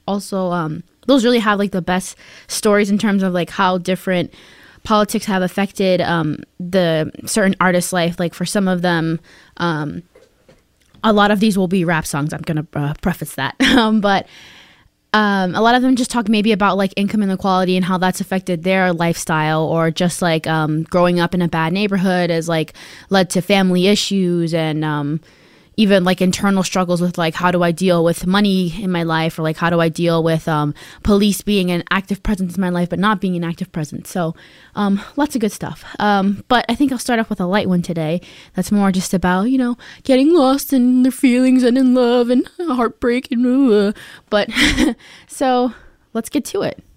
also those really have like the best stories in terms of like how different politics have affected the certain artist's life. Like for some of them, a lot of these will be rap songs. I'm gonna preface that, but a lot of them just talk maybe about like income inequality and how that's affected their lifestyle, or just like growing up in a bad neighborhood has like led to family issues, and even like internal struggles with like, how do I deal with money in my life, or like how do I deal with police being an active presence in my life but not being an active presence. So lots of good stuff. But I think I'll start off with a light one today that's more just about, you know, getting lost in their feelings and in love and heartbreak and but so let's get to it.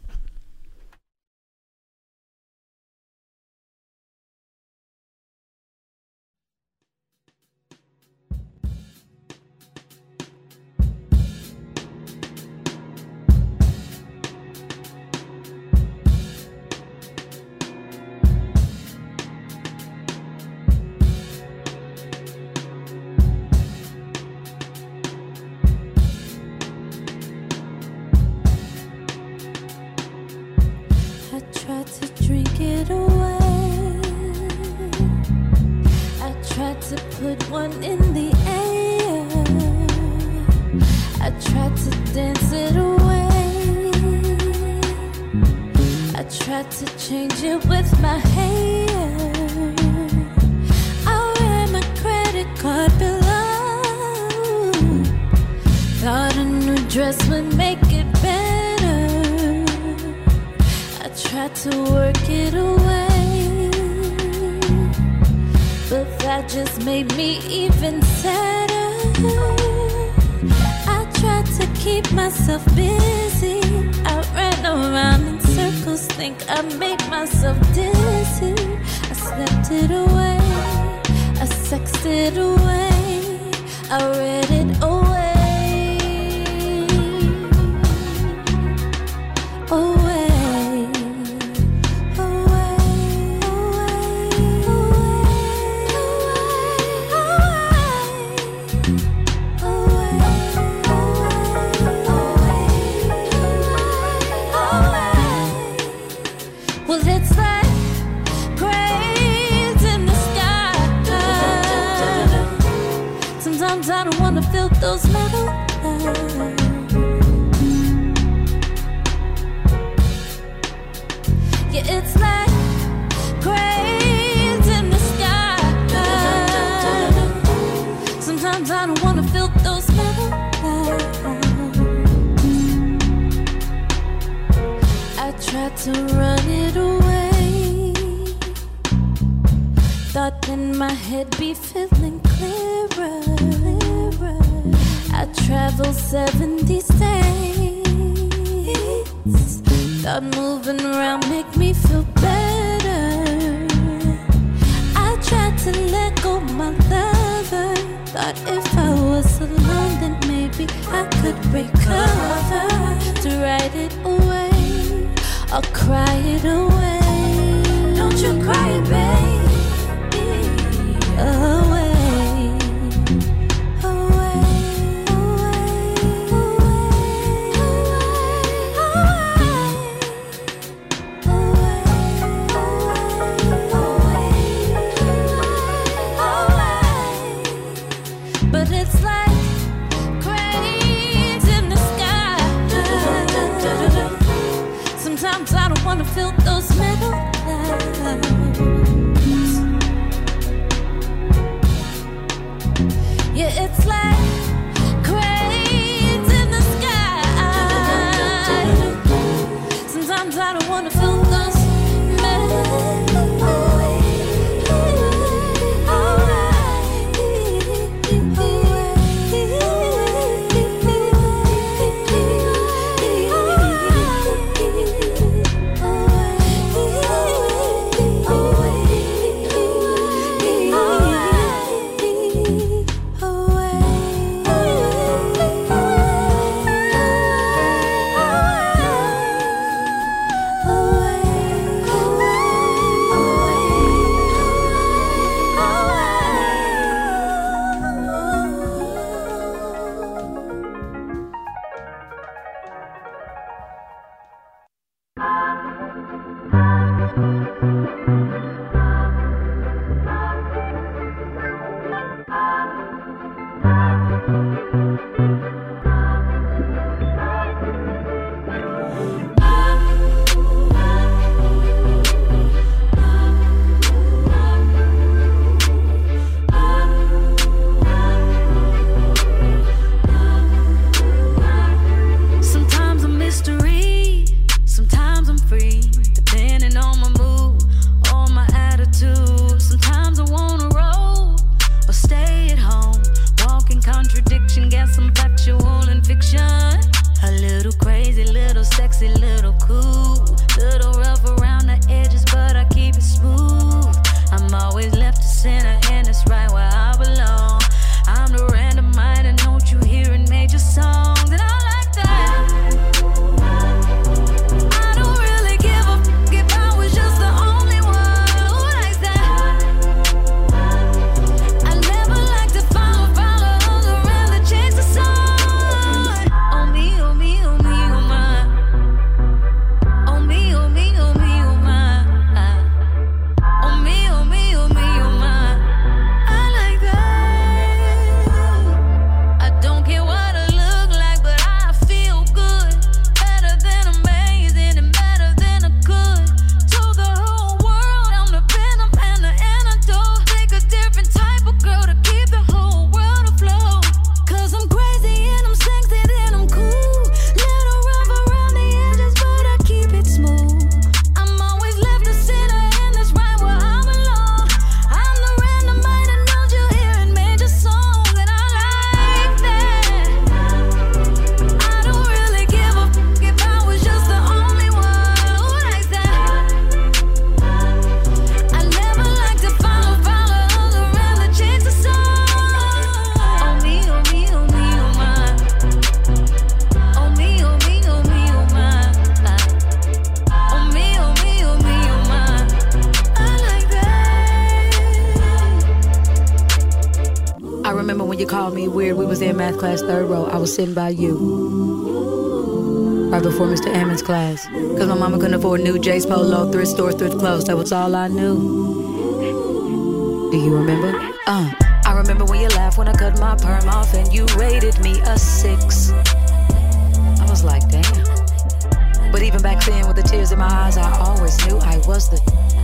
called me weird. We was in math class, third row. I was sitting by you. Right before Mr. Ammons' class. Cause my mama couldn't afford new J's Polo, thrift store, thrift clothes. That was all I knew. Do you remember? I remember when you laughed when I cut my perm off and you rated me a 6. I was like, damn. But even back then with the tears in my eyes, I always knew I was the...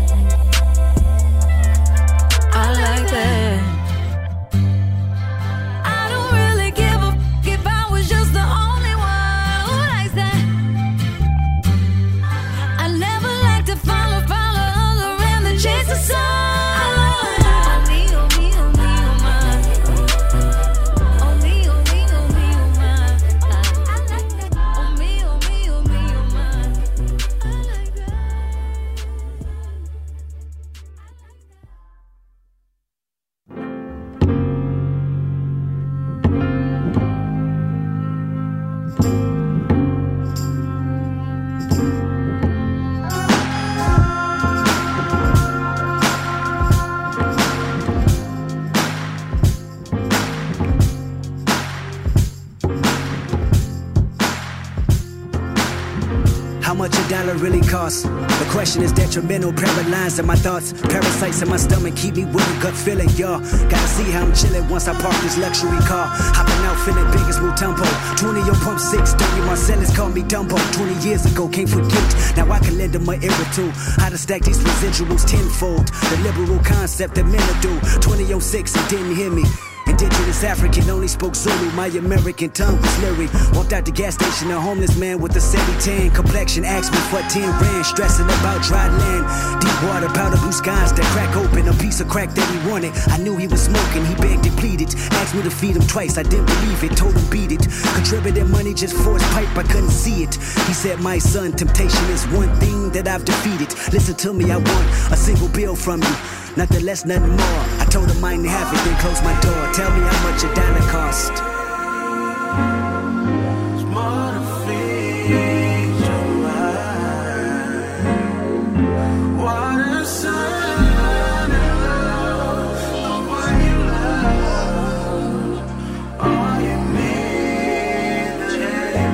I like that. I don't really give a f if I was just the only one who likes that. I never like to follow other and then chase the sun. Really costs. The question is detrimental, paralyzed in my thoughts. Parasites in my stomach keep me with a gut feeling, y'all. Gotta see how I'm chilling once I park this luxury car. Hopping out feeling big as Mutombo. 20 on pump 6, 30 Marcellus called me Dumbo. 20 years ago, can't forget. Now I can lend them my ear too. How to stack these residuals tenfold. The liberal concept that men do. 20 on 6 and didn't hear me. Indigenous African, only spoke Zulu. My American tongue was lyric. Walked out the gas station, a homeless man with a 70-tan complexion. Asked me for 10 rand, stressing about dry land. Deep water, powder blue skies that crack open. A piece of crack that he wanted. I knew he was smoking, he begged and pleaded. Asked me to feed him twice, I didn't believe it. Told him beat it. Contributed money just for his pipe, I couldn't see it. He said, my son, temptation is one thing that I've defeated. Listen to me, I want a single bill from you. Nothing less, nothing more. I told him I didn't have it, then closed my door. Tell me how much a dollar cost. It's more to feed your mind. Water, sun, and love. The one you love. All you need to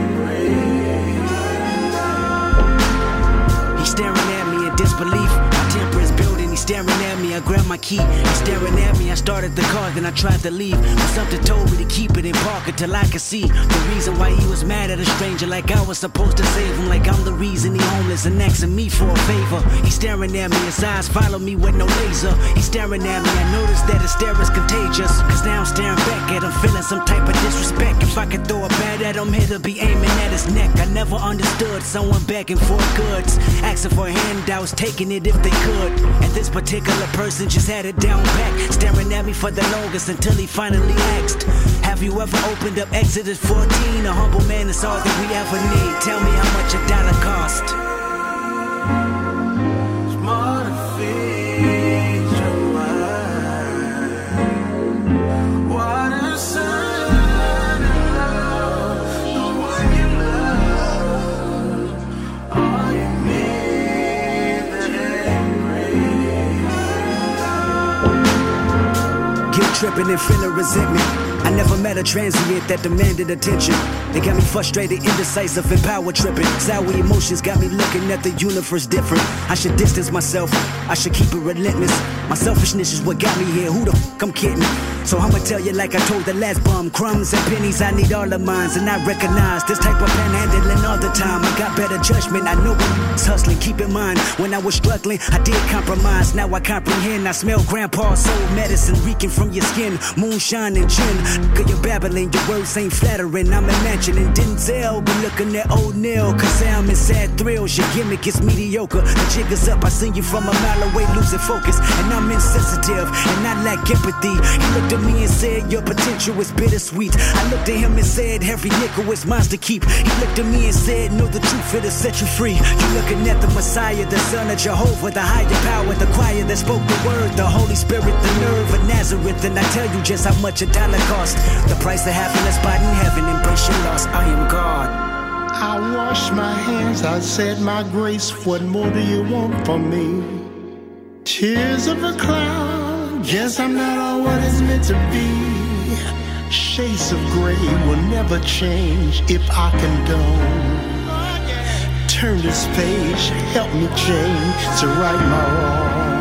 breathe. He's staring at me in disbelief. My temper is building. He's staring at me. I grabbed my key. He's staring at me. I started the car, then I tried to leave. But something told me to keep it in park until I could see the reason why he was mad at a stranger. Like I was supposed to save him. Like I'm the reason he homeless and asking me for a favor. He's staring at me. His eyes follow me with no laser. He's staring at me. I noticed that his stare is contagious. Cause now I'm staring back at him, feeling some type of disrespect. If I could throw a bat at him, he'll be aiming at his neck. I never understood someone begging for goods, asking for handouts, taking it if they could. And this particular person just had it down back, staring at me for the longest until he finally asked, have you ever opened up Exodus 14? A humble man is all that we ever need. Tell me how much a dollar cost. It's more to feed your mind. Water, sun, and love. The one you love. All you need that ain't guilt tripping and feeling resentment. I never met a transient that demanded attention. They got me frustrated, indecisive, and power tripping. Sour emotions got me looking at the universe different. I should distance myself, I should keep it relentless. My selfishness is what got me here, who the f*** I'm kidding? So I'ma tell you like I told the last bum. Crumbs and pennies, I need all of mine. And I recognize this type of panhandling all the time. I got better judgment, I know it's hustling. Keep in mind, when I was struggling, I did compromise. Now I comprehend, I smell grandpa's soul medicine reeking from your skin. Moonshine and gin, cause you're babbling, your words ain't flattering. I'm imagining Denzel, but looking at old Neil. Cause I'm in sad thrills, your gimmick is mediocre. The jig is up, I seen you from a mile away losing focus. And I'm insensitive, and I lack empathy. He looked at me and said, your potential is bittersweet. I looked at him and said, every nickel is mine to keep. He looked at me and said, know the truth, it'll set you free. You're looking at the Messiah, the Son of Jehovah, the higher power, the choir that spoke the word, the Holy Spirit, the nerve of Nazareth. And I tell you just how much a dollar cost. The price of having a spot in heaven, embrace your loss, I am God. I washed my hands, I said my grace, what more do you want from me? Tears of a cloud, guess I'm not all what it's meant to be. Shades of gray will never change if I condone. Turn this page, help me change to right my wrong.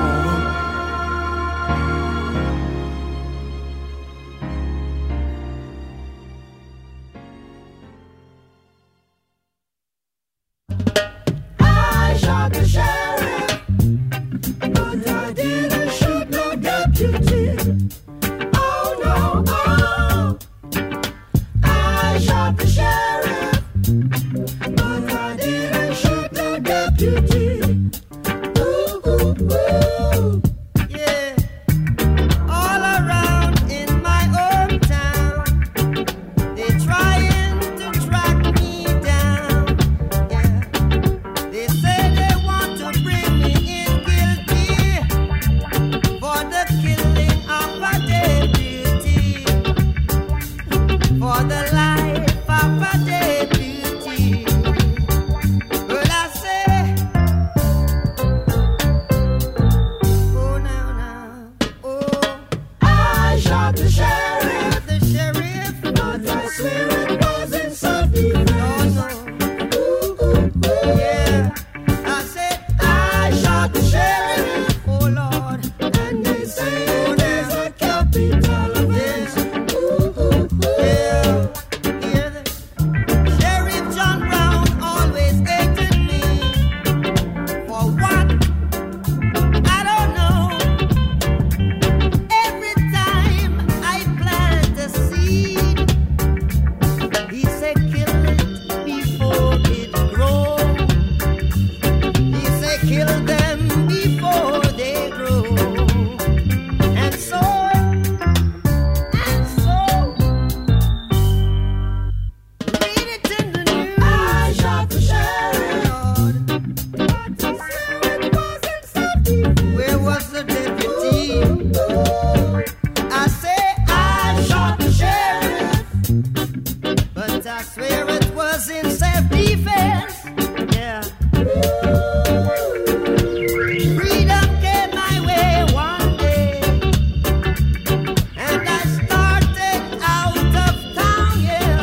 I shot the sheriff, but I didn't shoot no deputy. Oh no, oh. I shot the sheriff, but I didn't shoot no deputy. Ooh, ooh, ooh. Yeah, all around in my hometown, they trying to track me down. Yeah, they say they want to bring me in guilty for the killing of a deputy, for the life of a deputy. But I say, oh now, oh, I shot the sheriff, the sheriff, but I swear it wasn't self-defense. oh Ooh, ooh, ooh. no, yeah, I said I shot the sheriff, oh Lord, and they say there's a capital offense. Ooh, ooh, ooh. yeah, yeah. Sheriff John Brown always hated me for what? I don't know. Every time I plant a seed, he said kill it before it grows. He said kill them before they grow. And so, read it in the news. I shot the sheriff, Lord, but I swear it wasn't self-defense. where was the deputy? I say I Shot the sheriff, but I swear it was in self-defense. Yeah. Freedom came my way one day, and I started out of town. Yeah.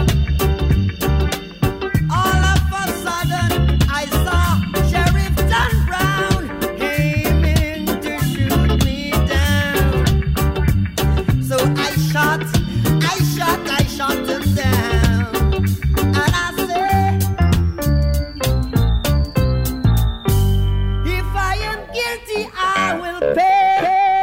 All of a sudden, I saw Sheriff John Brown aiming to shoot me down. So I shot him down. And I said, if I am guilty, I will pay.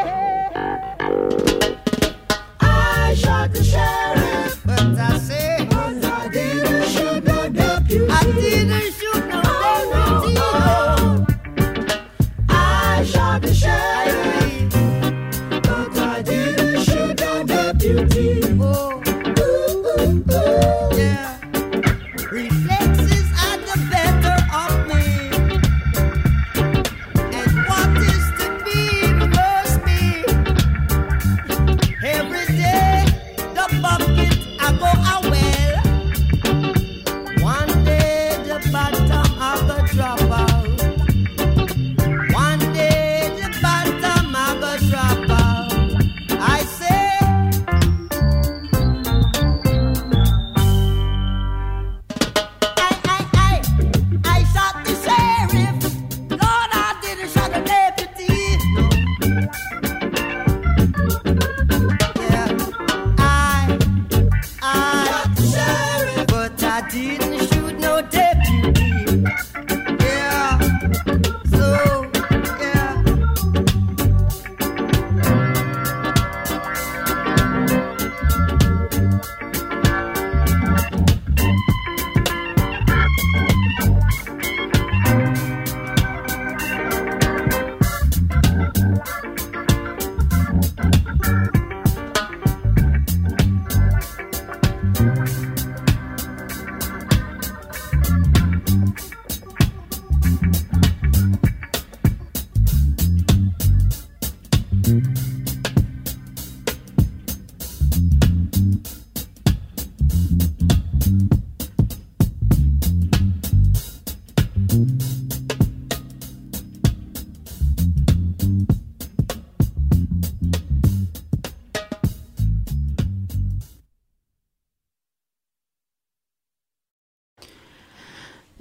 I shot the sheriff, But I say, but I didn't shoot no deputy. I didn't shoot no deputy. Oh, I shot the I sheriff, believe, but I didn't shoot no deputy. oh, Ooh, ooh, ooh. yeah. Reflexes are the better of me. And what is to be must be. Every day, the bucket I go a well. One day, the bottom I go drop out. One day, the bottom I go drop out. I say, I shot the sheriff. Lord, I didn't shot the deputy. No. Yeah, I Shot the sheriff, but I didn't shoot no deputy. Yeah, so yeah.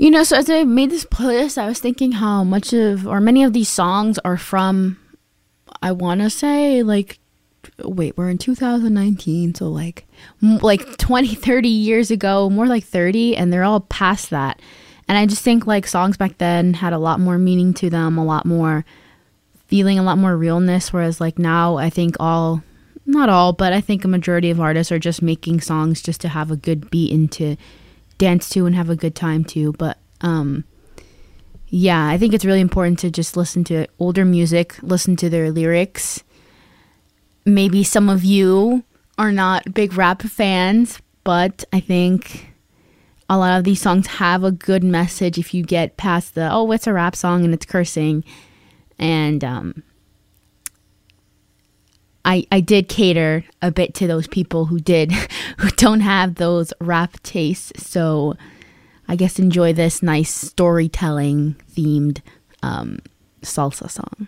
So as I made this playlist, I was thinking how many of these songs are from, I want to say, like, wait, we're in 2019, so like 20, 30 years ago, more like 30, and they're all past that. And I just think like songs back then had a lot more meaning to them, a lot more feeling, a lot more realness, whereas like now I think not all, but I think a majority of artists are just making songs just to have a good beat and to dance to and have a good time to. But yeah, I think it's really important to just listen to older music, listen to their lyrics. Maybe some of you are not big rap fans, but I think a lot of these songs have a good message if you get past it's a rap song and it's cursing. And I did cater a bit to those people who don't have those rap tastes. So I guess enjoy this nice storytelling themed salsa song.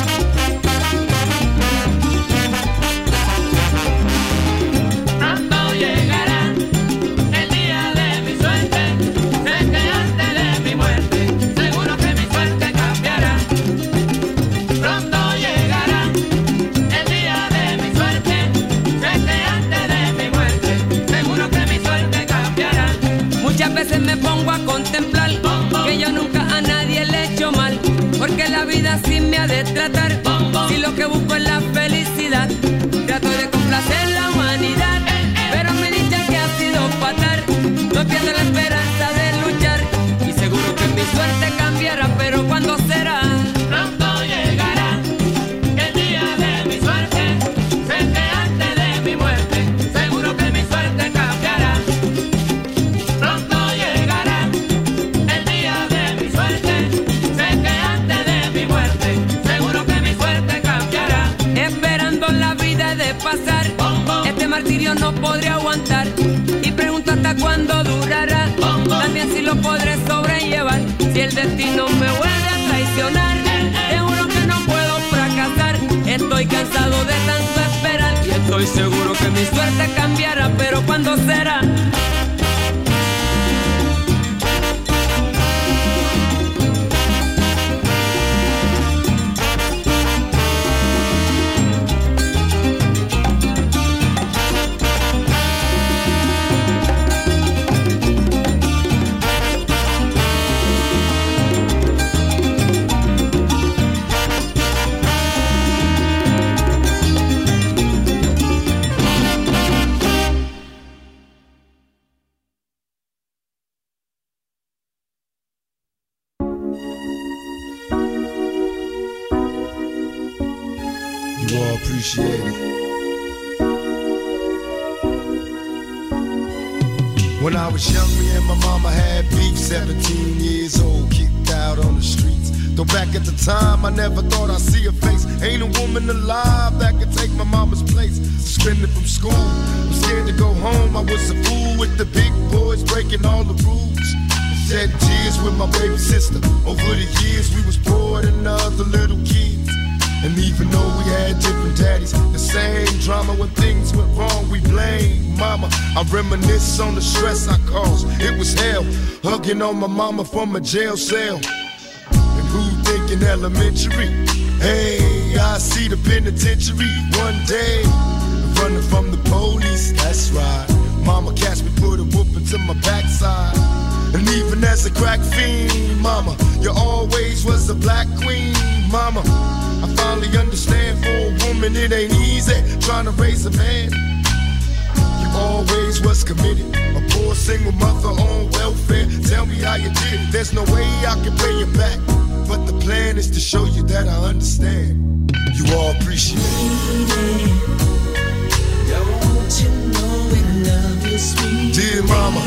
Pronto Muchas veces me pongo a contemplar que yo nunca a nadie le he hecho mal, porque la vida así me ha de tratar. Si lo que busco es la felicidad, trato de complacer la humanidad, pero me dicen que ha sido fatal. No pierdo la esperanza de luchar y seguro que mi suerte cambiará, pero ¿cuándo será? Pronto llegará el día de mi suerte. Sé que antes de mi muerte seguro que mi suerte cambiará. Pronto llegará el día de mi suerte. Sé que antes de mi muerte seguro que mi suerte cambiará. Esperando la vida de pasar, este martirio no podré aguantar y pregunto hasta cuándo durará. También si lo podré sobrellevar. Si el destino me vuelve a traicionar, seguro que no puedo fracasar. Estoy cansado de tanto esperar y estoy seguro que mi suerte cambiará, pero ¿cuándo será? Appreciate it. When I was young, me and my mama had beef, 17 years old, kicked out on the streets. Though back at the time, I never thought I'd see her face. Ain't a woman alive that could take my mama's place. Suspended from school, I'm scared to go home. I was a fool with the big boys, breaking all the rules. Shed tears with my baby sister. Over the years, we was poor than other little kids. And even though we had different daddies, the same drama when things went wrong, we blame mama. I reminisce on the stress I caused. It was hell, hugging on my mama from a jail cell. And who thinking elementary? Hey, I see the penitentiary one day. Running from the police, that's right. Mama catch me, put a whooping to my backside. And even as a crack fiend, mama, you always was a black queen, mama. I finally understand for a woman it ain't easy trying to raise a man. You always was committed, a poor single mother on welfare. Tell me how you did it, there's no way I can pay you back. But the plan is to show you that I understand. You all appreciate it. Don't you know we love you, sweet dear mama.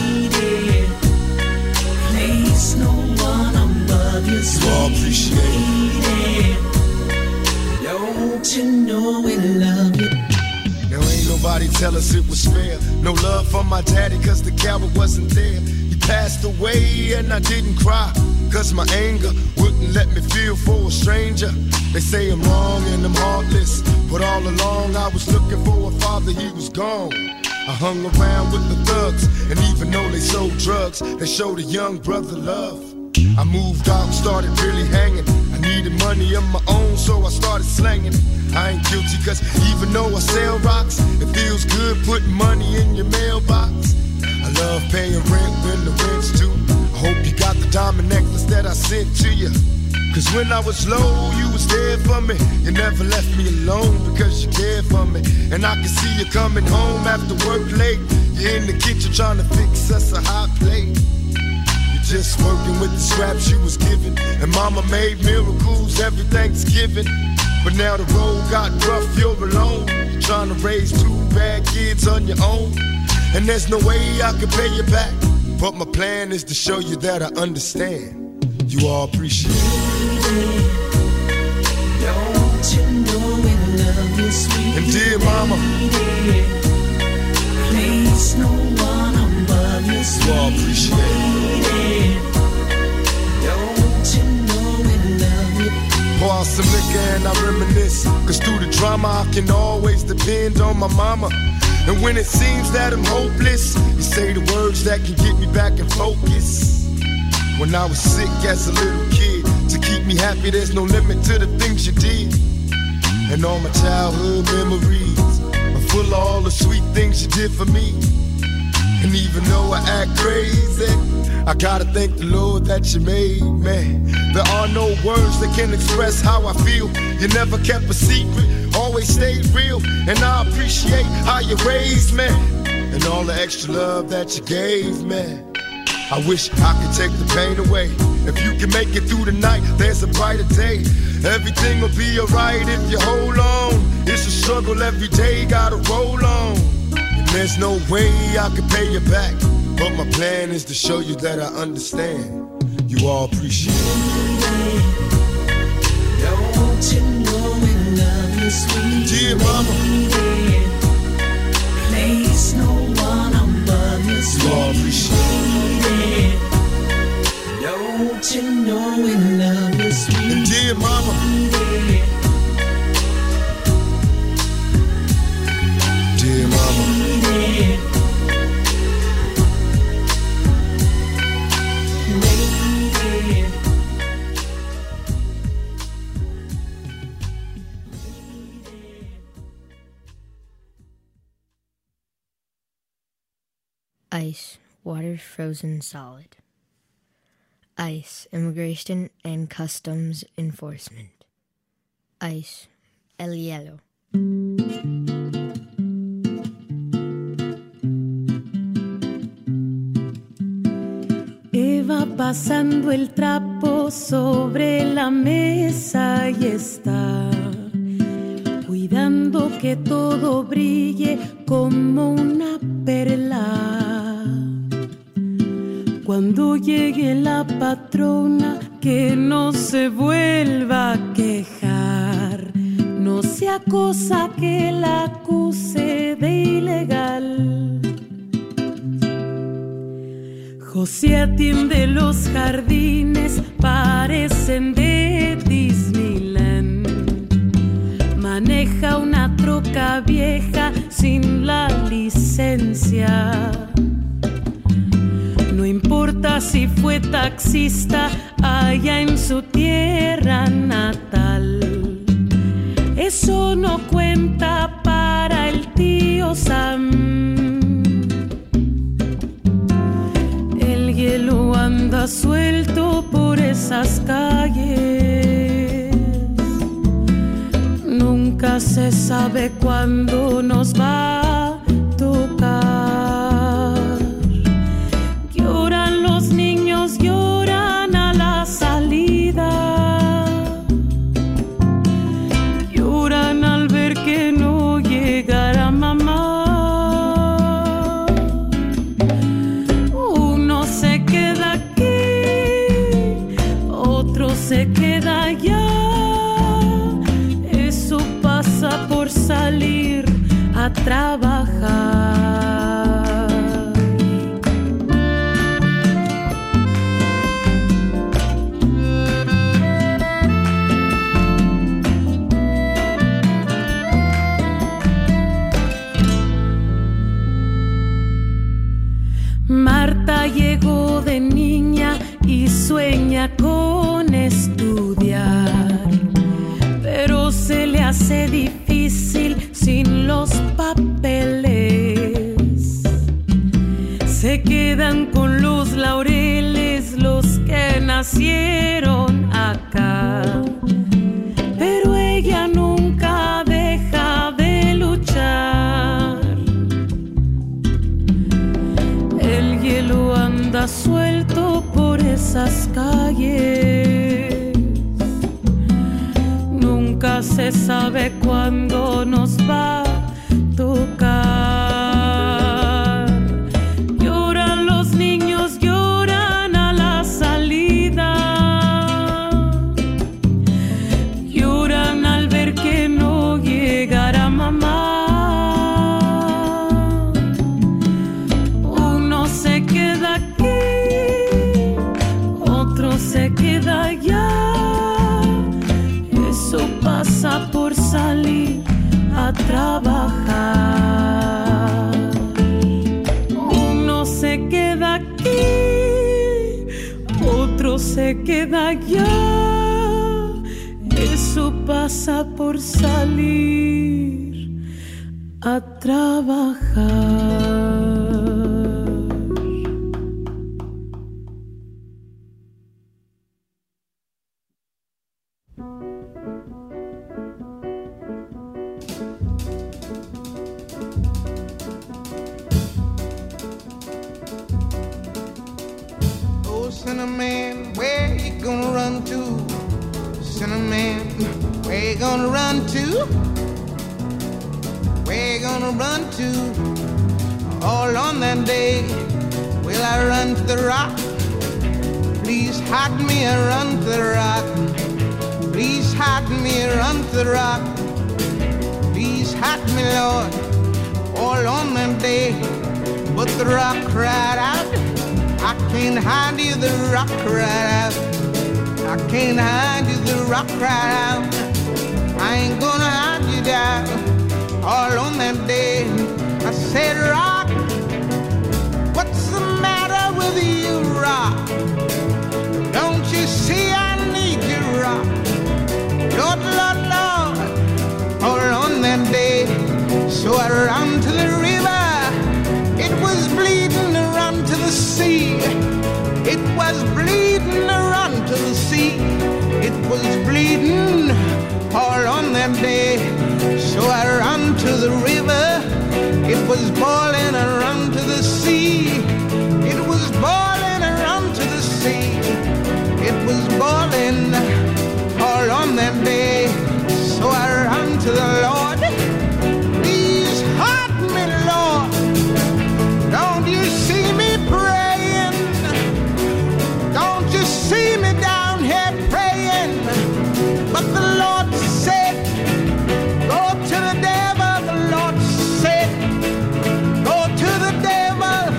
Place no one above you, sweet. You all appreciate it. Don't you know we love you? Now ain't nobody tell us it was fair. No love for my daddy cause the coward wasn't there. He passed away and I didn't cry, cause my anger wouldn't let me feel for a stranger. They say I'm wrong and I'm heartless, but all along I was looking for a father, he was gone. I hung around with the thugs, and even though they sold drugs, they showed a young brother love. I moved out and started really hanging. I needed money of my own, so I started slanging. I ain't guilty, cause even though I sell rocks, it feels good putting money in your mailbox. I love paying rent when the rent's due. I hope you got the diamond necklace that I sent to you. Cause when I was low, you was there for me. You never left me alone because you cared for me. And I can see you coming home after work late. You're in the kitchen trying to fix us a hot plate. You're just working with the scraps you was given. And mama made miracles every Thanksgiving. But now the road got rough, you're alone. You're trying to raise 2 bad kids on your own. And there's no way I can pay you back. But my plan is to show you that I understand. You all appreciate it. Don't you know we love you, sweet and dear mama, place no one above you, sweet. You all appreciate it. Don't you know we love you? Pour out some liquor and I reminisce. Cause through the drama I can always depend on my mama. And when it seems that I'm hopeless, you say the words that can get me back in focus. When I was sick as a little kid, to keep me happy there's no limit to the things you did. And all my childhood memories are full of all the sweet things you did for me. And even though I act crazy, I gotta thank the Lord that you made me. There are no words that can express how I feel. You never kept a secret, always stayed real. And I appreciate how you raised me and all the extra love that you gave me. I wish I could take the pain away. If you can make it through the night, there's a brighter day. Everything will be alright if you hold on. It's a struggle every day, gotta roll on. And there's no way I can pay you back, but my plan is to show you that I understand. You all appreciate it. Don't you know we love you, sweet Dear mama, place no one above you, sweet you all appreciate it. Don't you know we love you, sweet And dear mama, dear mama, Ice, water frozen solid. ICE, Immigration and Customs Enforcement. ICE, el hielo. Eva pasando el trapo sobre la mesa y está cuidando que todo brille como una perla. Cuando llegue la patrona, que no se vuelva a quejar, no sea cosa que la acuse de ilegal. José atiende los jardines, parecen de Disneyland. Maneja una troca vieja sin la licencia. No importa si fue taxista allá en su tierra natal. Eso no cuenta para el tío Sam. El hielo anda suelto por esas calles. Nunca se sabe cuándo nos va a tocar. Lloran los niños, lloran a la salida. Lloran al ver que no llegará mamá. Uno se queda aquí, otro se queda allá. Eso pasa por salir a trabajar. Marta llegó de niña y sueña con estudiar, pero se le hace difícil sin los papeles. Se quedan con los laureles los que nacieron acá, pero ella nunca deja de luchar. El hielo anda suelto por esas calles. Nunca se sabe cuándo nos va a tocar. Lloran los niños, lloran a la salida. Lloran al ver que no llegará mamá. Uno se queda aquí, otro se queda allá. Eso pasa por salir a trabajar. Uno se queda aquí, otro se queda allá. Eso pasa por salir a trabajar. Cinnamon, where you gonna run to? Cinnamon, where you gonna run to? Where you gonna run to? All on that day, will I run to the rock? Please hide me and run to the rock. Please hide me and run to the rock. Please hide me, Lord, all on that day. But the rock cried out, I can't hide you, the rock cried out. I can't hide you, the rock cried out. I ain't gonna hide you down. All on that day, I said, rock, what's the matter with you, rock? Don't you see I need you, rock? Lord, Lord, Lord, all on that day. So I ran to the river, it was bleeding to run to the sea. It was bleeding to run to the sea. It was bleeding all on that day. So I ran to the river, it was boiling, I ran to the sea. It was boiling, I ran to the sea. It was boiling all on that day. So I ran to the Lord. Please hide me, Lord. Don't you see me praying? Don't you see me down here praying? But the Lord said, go to the devil. The Lord said, go to the devil.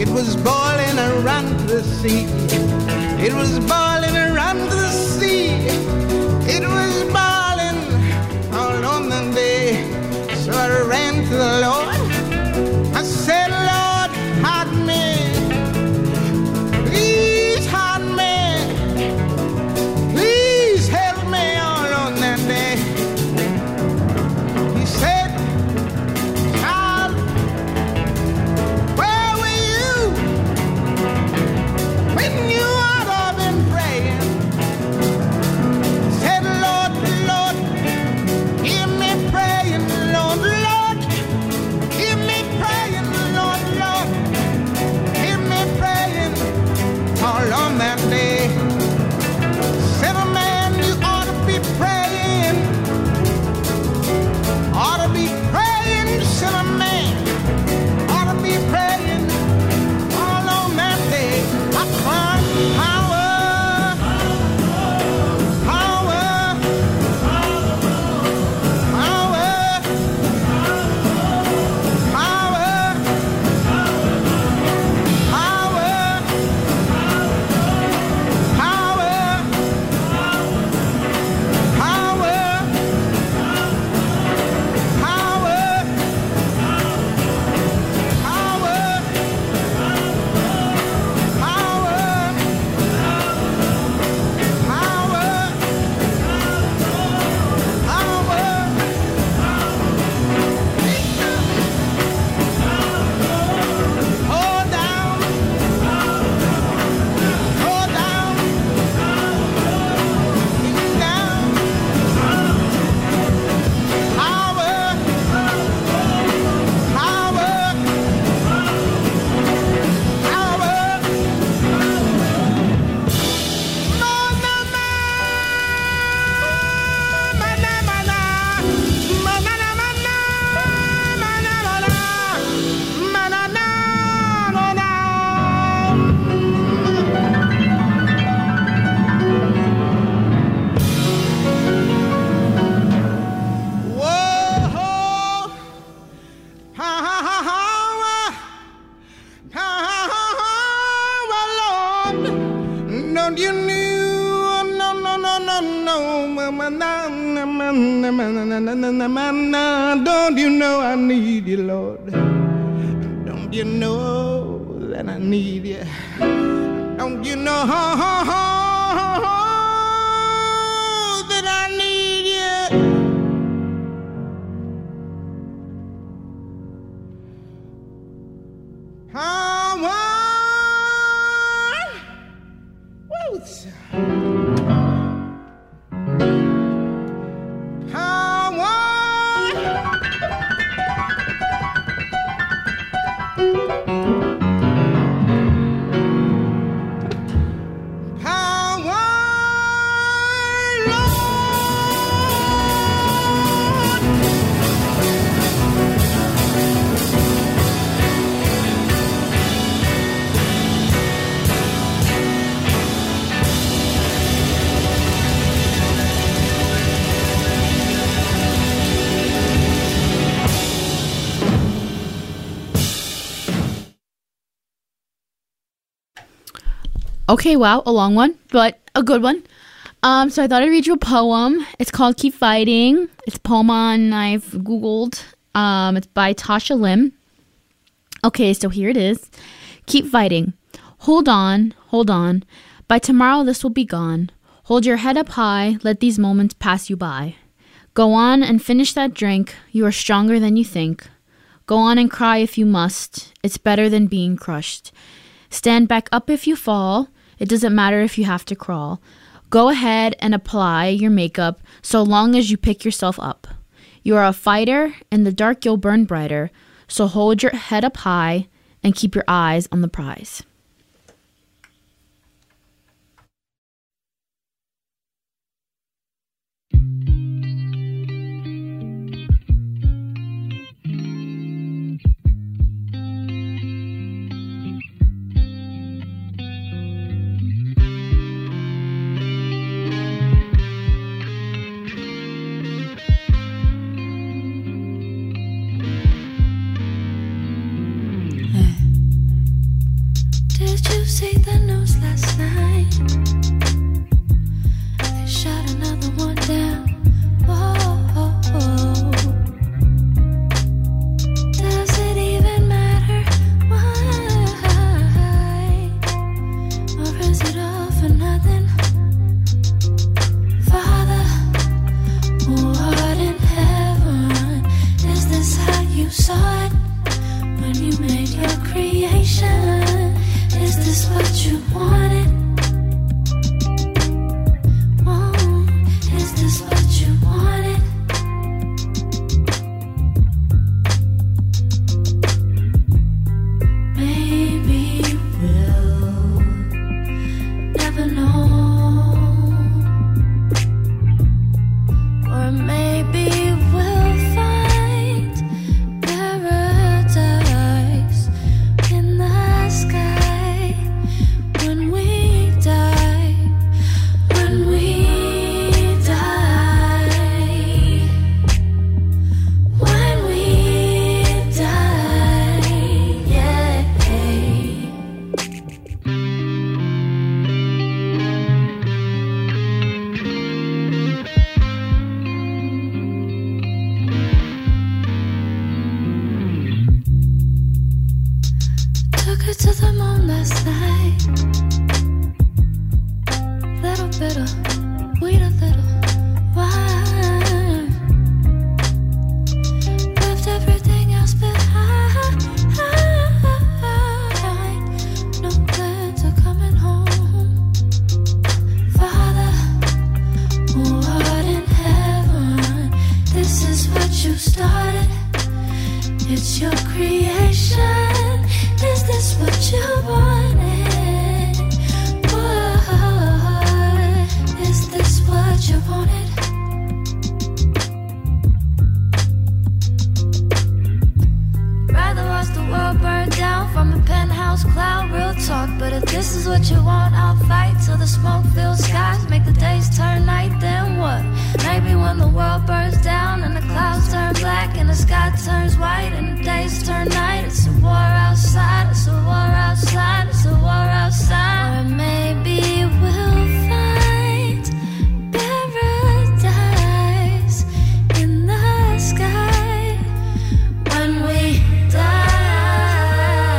It was boiling around the sea. It was boiling around the sea. It was boiling all on the day. So I ran to the Lord. I said, Lord, hide me. Please hide me. Please help me all on that day. He said, child, where were you when you ought to have been praying? Said, Lord, Lord, hear me praying, Lord, Lord, hear me praying, Lord, Lord, hear me praying all on that day. Said, a man, you ought to be praying, ought to be praying, said a man, ought to be praying all on that day. I cried, power, power, power, power, Don't you know? No, no, no, no, no. Don't you know I need you, Lord? Don't you know that I need you? Don't you know that I need you? Okay, wow, a long one, but a good one. So I thought I'd read you a poem. It's called Keep Fighting. It's a poem I've Googled. It's by Tasha Lim. Okay, so here it is. Keep fighting. Hold on, hold on. By tomorrow this will be gone. Hold your head up high. Let these moments pass you by. Go on and finish that drink. You are stronger than you think. Go on and cry if you must. It's better than being crushed. Stand back up if you fall. It doesn't matter if you have to crawl. Go ahead and apply your makeup so long as you pick yourself up. You are a fighter. In the dark you'll burn brighter. So hold your head up high and keep your eyes on the prize. see the news last night? They shot another one down. Whoa. Does it even matter why? Or is it all for nothing? Father, who art in heaven, is this how you saw it when you made your creation? Is this what you wanted? Is this what you wanted? Maybe we'll never know. Or maybe we'll find paradise in the sky when we die. When we die. When we die. Yeah. Took her to the moon last night. Little bit of weed, a little wine. Left everything else behind. No plans of coming home. Father, who art in heaven, this is what you started. It's your creation. Is this what you wanted? What? Is this what you wanted? Rather watch the world burn down from a penthouse cloud. Real talk, but if this is what you want, I'll fight till the smoke fills skies. Make the days turn night, then what? Maybe when the world burns down and the clouds turn black and the sky turns white and the days turn night, it's a war outside, it's a war outside, it's a war outside. Or maybe we'll find paradise in the sky when we die.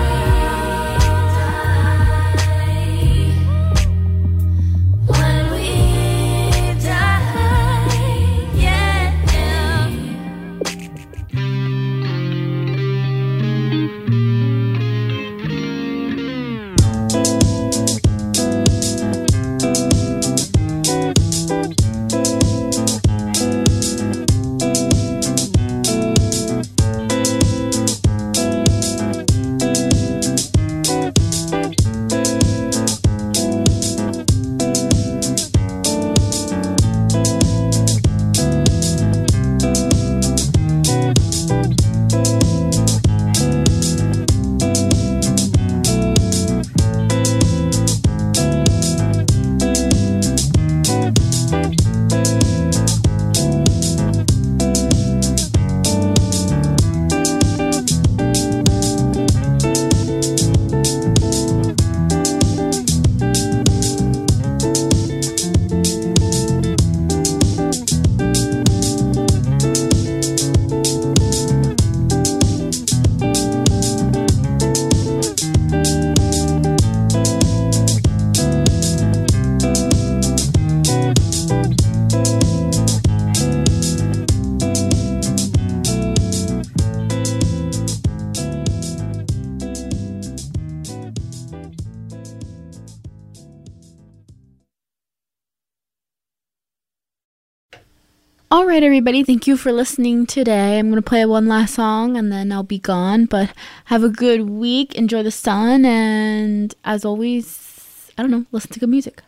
When we die, yeah. All right, everybody. Thank you for listening today. I'm going to play one last song and then I'll be gone. But have a good week. Enjoy the sun. And as always, I don't know, listen to good music.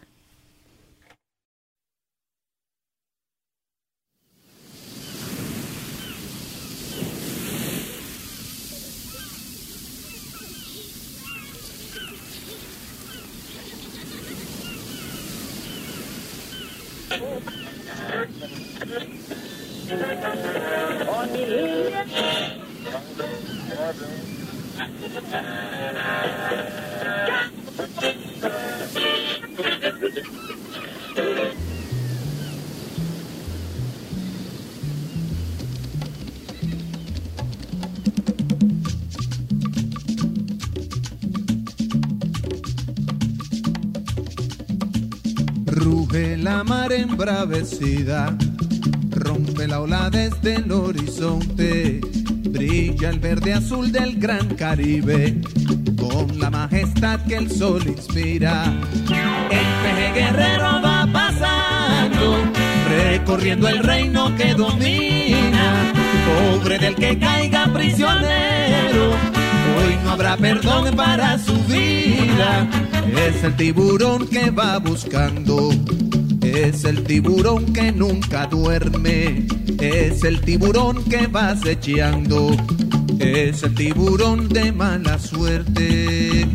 Ruge la mar embravecida, rompe la ola desde el horizonte, brilla el verde azul del gran Caribe, con la majestad que el sol inspira. El peje guerrero va pasando, recorriendo el reino que domina, pobre del que caiga prisionero, hoy no habrá perdón para su vida. Es el tiburón que va buscando, es el tiburón que nunca duerme, es el tiburón que va acechando, es el tiburón de mala suerte.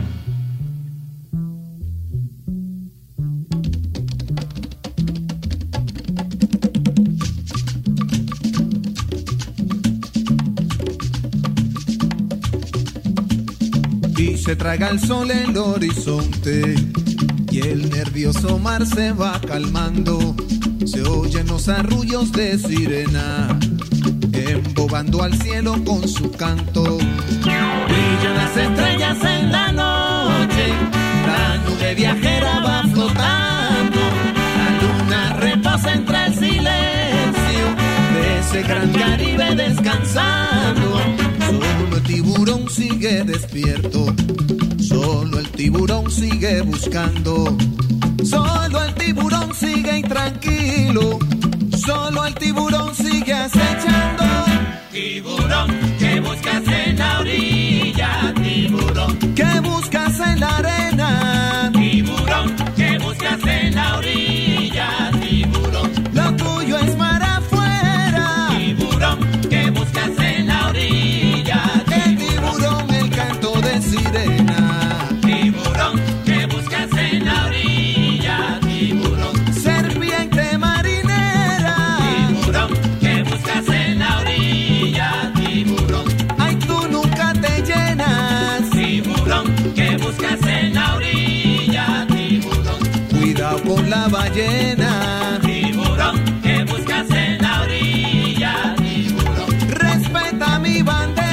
Y se traga el sol el horizonte, y el nervioso mar se va calmando. Se oyen los arrullos de sirena, embobando al cielo con su canto. Brillan las estrellas en la noche, la nube viajera va flotando, la luna reposa entre el silencio de ese gran Caribe descansando. Solo el tiburón sigue despierto, solo el tiburón sigue buscando, solo el tiburón sigue intranquilo, solo el tiburón sigue acechando. Tiburón, ¿qué buscas en la orilla? Tiburón, ¿qué buscas en la arena? Tiburón, ¿qué buscas en la orilla? Tiburón, lo tuyo es mar afuera. Tiburón, ¿qué buscas en la orilla? El tiburón, el canto de sirena. Tiburón, ¿qué buscas en la orilla? Tiburón, serpiente marinera. Tiburón, ¿qué buscas en la orilla? Tiburón, ay, tú nunca te llenas. Tiburón, ¿qué buscas en la orilla? Tiburón, cuidado con la ballena. Tiburón, ¿qué buscas en la orilla? Tiburón, respeta mi bandera.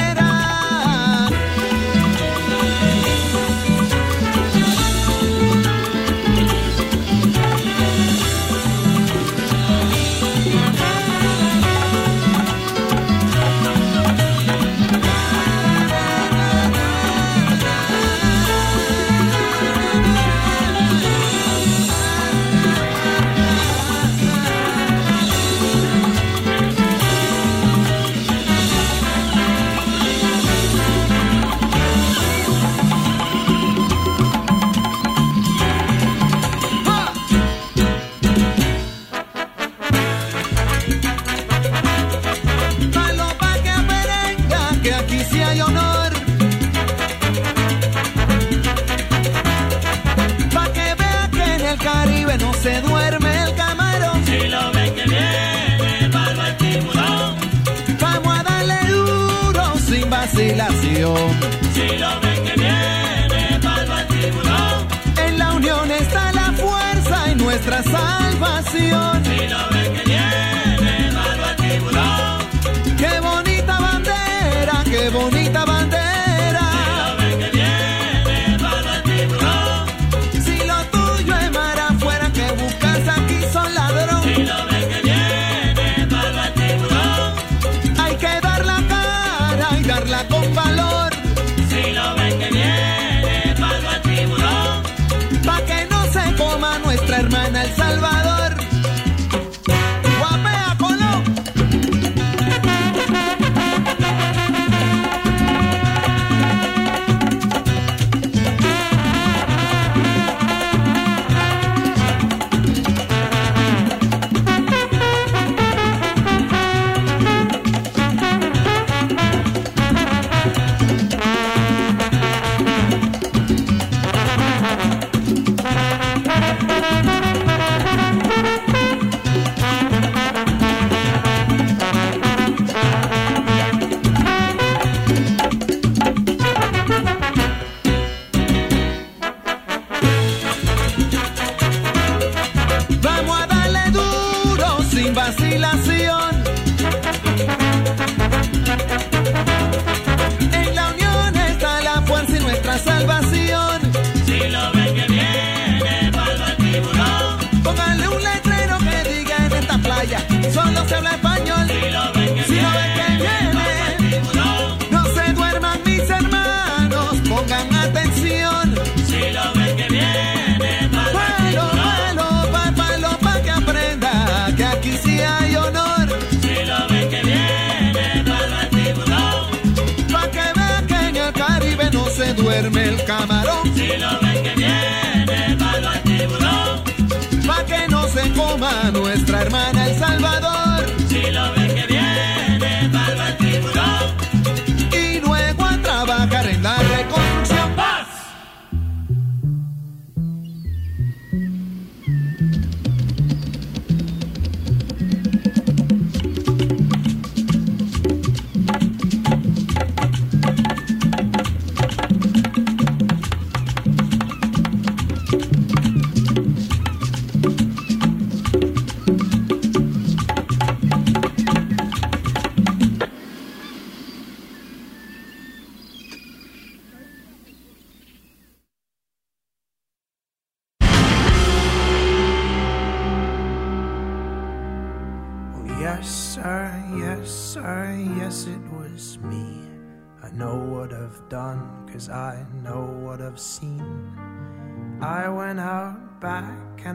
Se duerme el camarón. Si lo ven que viene, palma el tiburón. Vamos a darle duro sin vacilación. Si lo ven que viene, palma el tiburón. En la unión está la fuerza y nuestra salvación. Si lo ven que viene, palma el tiburón. Qué bonita bandera, qué bonita bandera. Con valor, si lo ven que viene, palma al tiburón, pa' que no se coma nuestra hermana El Salvador. Guapea, Colón. no se habla español. Si lo ven que viene, no se duerman mis hermanos, pongan atención. Si lo ven que viene, palo, pa' que aprenda que aquí sí hay honor. Si lo ven que viene, palo al tiburón. Pa' que vean que en el Caribe no se duerme el camarón. Si lo ven que viene, palo al tiburón. Pa' que no se coma nuestra hermana El Salvador. Si lo ven que viene, palo al tiburón. Y luego a trabajar en la reconstrucción. ¡Paz! Yes, sir, yes, it was me. I know what I've done, 'cause I know what I've seen. I went out back and